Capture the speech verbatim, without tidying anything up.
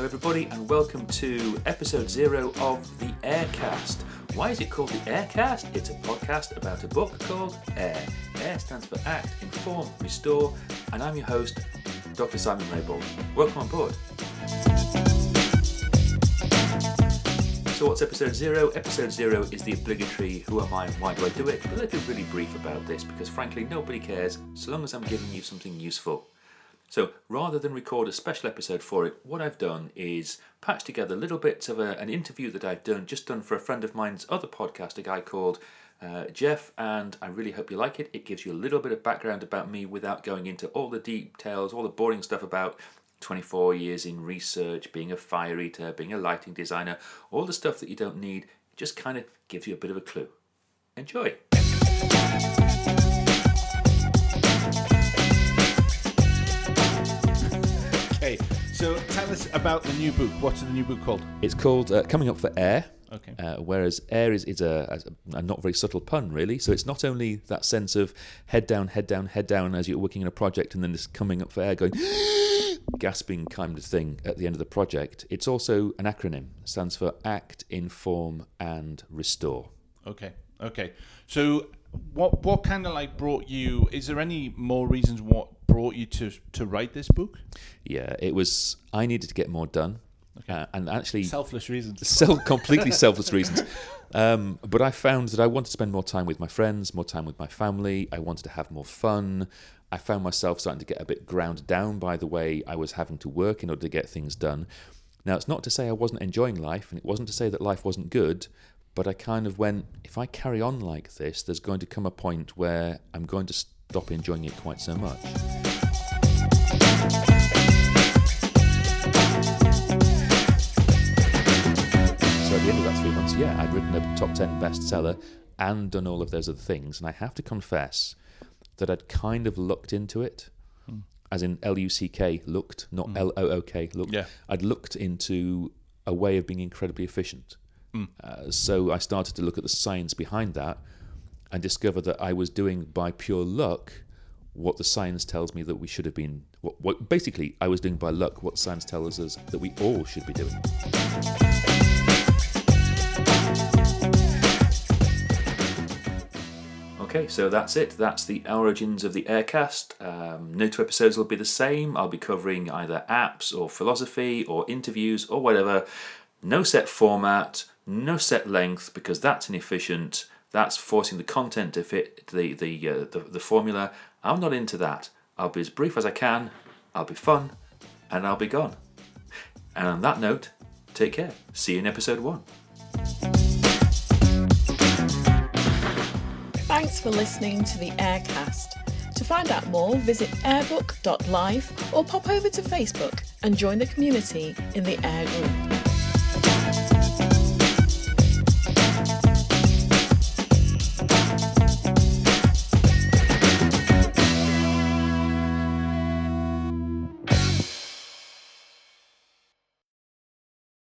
everybody, and welcome to episode zero of the Aircast. Why is it called the Aircast? It's a podcast about a book called Air. Air stands for Act, Inform, Restore, and I'm your host, Doctor Simon Raybould. Welcome on board. So what's episode zero? Episode zero is the obligatory who am I and why do I do it? But let's be really brief about this because frankly nobody cares so long as I'm giving you something useful. So rather than record a special episode for it, what I've done is patch together little bits of a, an interview that I've done, just done for a friend of mine's other podcast, a guy called uh, Jeff, and I really hope you like it. It gives you a little bit of background about me without going into all the details, all the boring stuff about twenty-four years in research, being a fire eater, being a lighting designer, all the stuff that you don't need. It just kind of gives you a bit of a clue. Enjoy. Okay, so tell us about the new book. What's the new book called? It's called uh, Coming Up for Air. Okay. Uh, whereas air is, is a, a, a not very subtle pun, really. So it's not only that sense of head down, head down, head down as you're working in a project and then just coming up for air, going gasping kind of thing at the end of the project. It's also an acronym. It stands for Act, Inform, and Restore. Okay. Okay. So what what kind of like brought you? Is there any more reasons what brought you to to write this book? Yeah, it was. I needed to get more done. Okay. Uh, and actually, selfless reasons. Self, completely selfless reasons. Um, but I found that I wanted to spend more time with my friends, more time with my family. I wanted to have more fun. I found myself starting to get a bit ground down by the way I was having to work in order to get things done. Now, it's not to say I wasn't enjoying life, and it wasn't to say that life wasn't good, but I kind of went, if I carry on like this, there's going to come a point where I'm going to stop enjoying it quite so much. So at the end of that three months, yeah, I'd written a top ten bestseller and done all of those other things. And I have to confess that I'd kind of looked into it, mm. as in L U C K, looked, not mm. L O O K, looked. Yeah. I'd looked into a way of being incredibly efficient. Mm. Uh, so I started to look at the science behind that and discovered that I was doing by pure luck what the science tells me that we should have been. What, what basically, I was doing by luck what science tells us that we all should be doing. Okay, so that's it. That's the origins of the Aircast. Um, no two episodes will be the same. I'll be covering either apps or philosophy or interviews or whatever. No set format, no set length, because that's inefficient. That's forcing the content to fit the the, uh, the the formula. I'm not into that. I'll be as brief as I can. I'll be fun, and I'll be gone. And on that note, take care. See you in episode one. Thanks for listening to the Aircast. To find out more, visit airbook dot live or pop over to Facebook and join the community in the Air group.